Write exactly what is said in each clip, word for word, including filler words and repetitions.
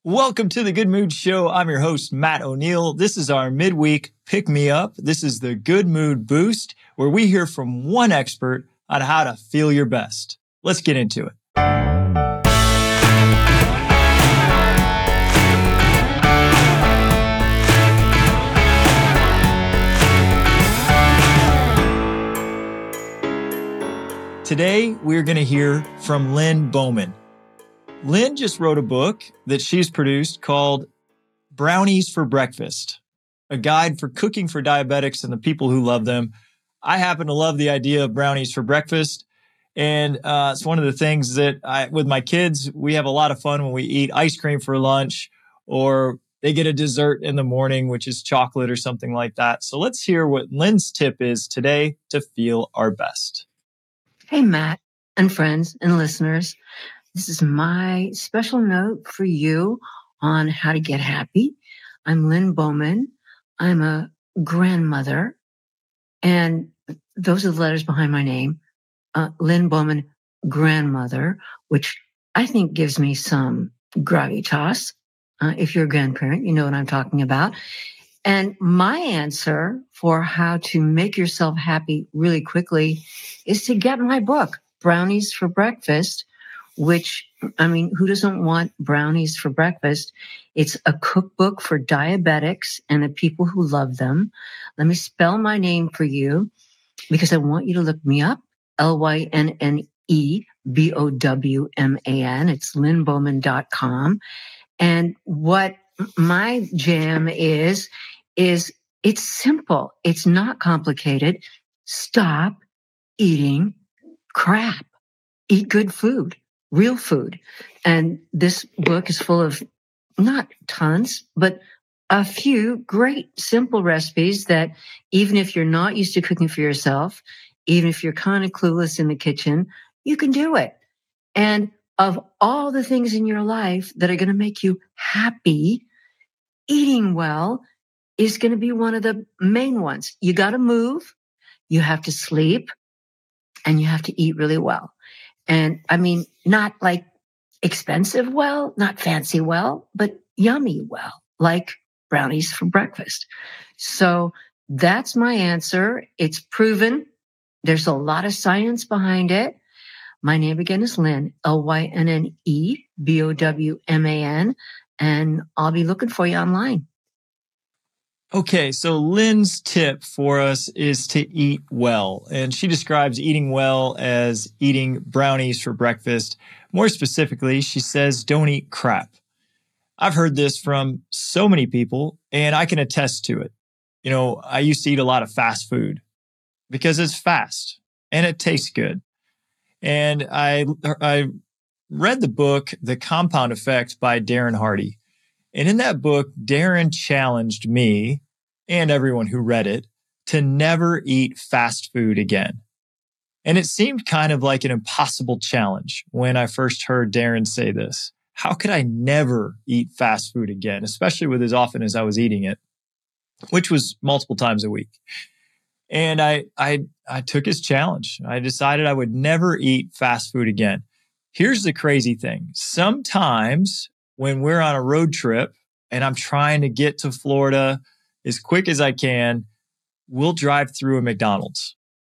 Welcome to the Good Mood Show. I'm your host, Matt O'Neill. This is our midweek pick me up. This is the Good Mood Boost, where we hear from one expert on how to feel your best. Let's get into it. Today, we're going to hear from Lynn Bowman. Lynn just wrote a book that she's produced called Brownies for Breakfast, a guide for cooking for diabetics and the people who love them. I happen to love the idea of brownies for breakfast. And uh, it's one of the things that I, with my kids, we have a lot of fun when we eat ice cream for lunch, or they get a dessert in the morning, which is chocolate or something like that. So let's hear what Lynn's tip is today to feel our best. Hey, Matt and friends and listeners. This is my special note for you on how to get happy. I'm Lynn Bowman. I'm a grandmother. And those are the letters behind my name. Uh, Lynn Bowman, grandmother, which I think gives me some gravitas. Uh, if you're a grandparent, you know what I'm talking about. And my answer for how to make yourself happy really quickly is to get my book, Brownies for Breakfast, which, I mean, who doesn't want brownies for breakfast? It's a cookbook for diabetics and the people who love them. Let me spell my name for you because I want you to look me up. L Y N N E B O W M A N. It's lynn bowman dot com. And what my jam is, is it's simple. It's not complicated. Stop eating crap. Eat good food. Real food. And this book is full of not tons, but a few great simple recipes that even if you're not used to cooking for yourself, even if you're kind of clueless in the kitchen, you can do it. And of all the things in your life that are going to make you happy, eating well is going to be one of the main ones. You got to move, you have to sleep, and you have to eat really well. And I mean, not like expensive well, not fancy well, but yummy well, like brownies for breakfast. So that's my answer. It's proven. There's a lot of science behind it. My name again is Lynn, L Y N N E B O W M A N, and I'll be looking for you online. Okay, so Lynn's tip for us is to eat well. And she describes eating well as eating brownies for breakfast. More specifically, she says, don't eat crap. I've heard this from so many people, and I can attest to it. You know, I used to eat a lot of fast food because it's fast and it tastes good. And I, I read the book, The Compound Effect by Darren Hardy. And in that book, Darren challenged me and everyone who read it to never eat fast food again. And it seemed kind of like an impossible challenge when I first heard Darren say this. How could I never eat fast food again, especially with as often as I was eating it, which was multiple times a week. And I, I, I took his challenge. I decided I would never eat fast food again. Here's the crazy thing. Sometimes when we're on a road trip and I'm trying to get to Florida as quick as I can, we'll drive through a McDonald's.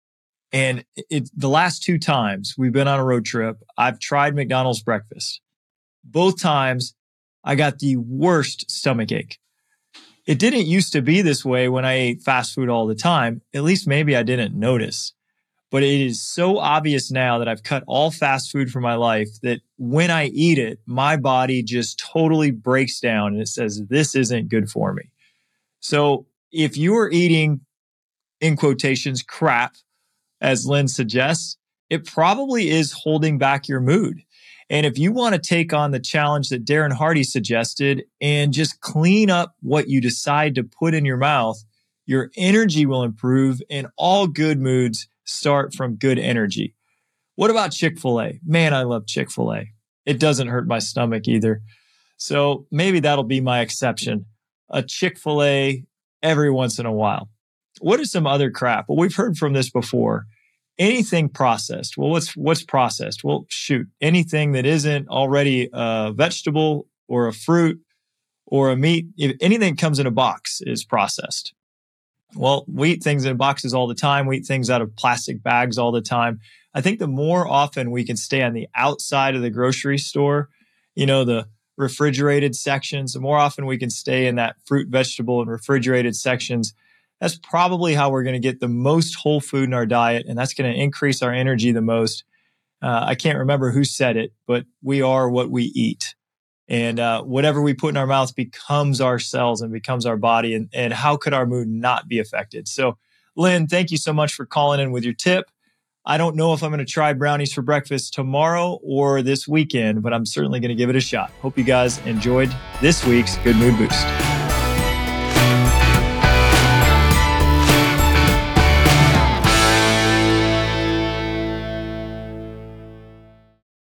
And it, the last two times we've been on a road trip, I've tried McDonald's breakfast. Both times I got the worst stomach ache. It didn't used to be this way when I ate fast food all the time. At least maybe I didn't notice. But it is so obvious now that I've cut all fast food from my life that when I eat it, my body just totally breaks down and it says, this isn't good for me. So if you are eating, in quotations, crap, as Lynn suggests, it probably is holding back your mood. And if you want to take on the challenge that Darren Hardy suggested and just clean up what you decide to put in your mouth, your energy will improve, and all good moods start from good energy. What about Chick-fil-A? Man, I love Chick-fil-A. It doesn't hurt my stomach either. So maybe that'll be my exception. A Chick-fil-A every once in a while. What is some other crap? Well, we've heard from this before. Anything processed. Well, what's what's processed? Well, shoot, anything that isn't already a vegetable or a fruit or a meat, if anything that comes in a box is processed. Well, we eat things in boxes all the time. We eat things out of plastic bags all the time. I think the more often we can stay on the outside of the grocery store, you know, the refrigerated sections, the more often we can stay in that fruit, vegetable, and refrigerated sections, that's probably how we're going to get the most whole food in our diet. And that's going to increase our energy the most. Uh, I can't remember who said it, but we are what we eat. And uh, whatever we put in our mouth becomes our cells and becomes our body. And, and how could our mood not be affected? So, Lynn, thank you so much for calling in with your tip. I don't know if I'm going to try brownies for breakfast tomorrow or this weekend, but I'm certainly going to give it a shot. Hope you guys enjoyed this week's Good Mood Boost.